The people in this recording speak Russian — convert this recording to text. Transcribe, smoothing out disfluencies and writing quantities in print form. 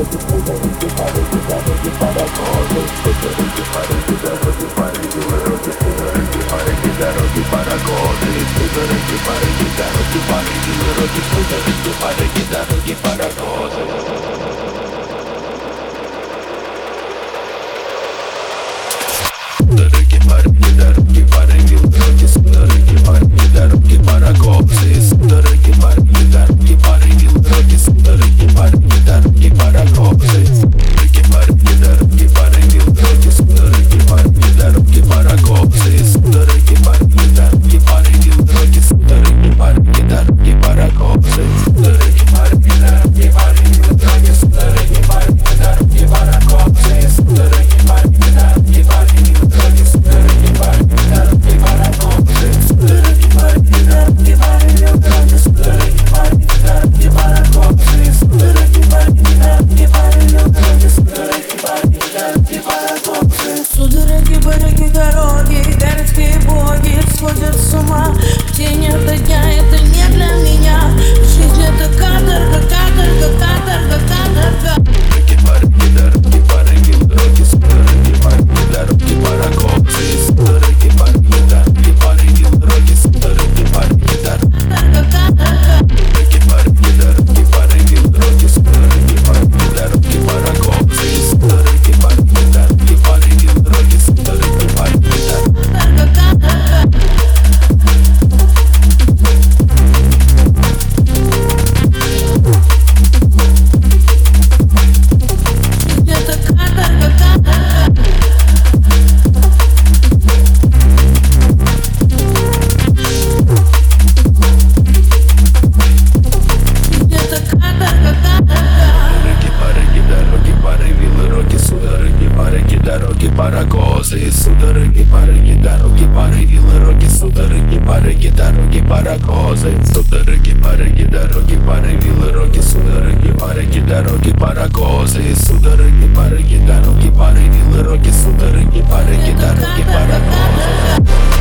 Судороги, барыги, дороги, городские боги сходят с ума. День это дня, это не для меня. Жизнь это каторга, каторга, каторга, каторга. Дороги, барыги, дороги, барыги, дороги, судороги, барыги, дороги, паракопсы. Судороги, барыги, дороги, барыги, дороги, судороги, барыги, дороги. Дороги, барыги, дороги, барыги, дороги, судороги, барыги, дороги, паракопсы. Судороги, барыги, дороги, барыги, дороги, судороги, барыги, дороги. Дороги, паракозы, судороги, барыги, дороги, барыги, лыроги, судороги, барыги, дороги, паракозы, судороги, барыги, дороги, барыги, лыроги, судороги, барыги, дороги, паракозы, судороги, барыги, дороги, барыги, лыроги, судороги, барыги, дороги, паракозы.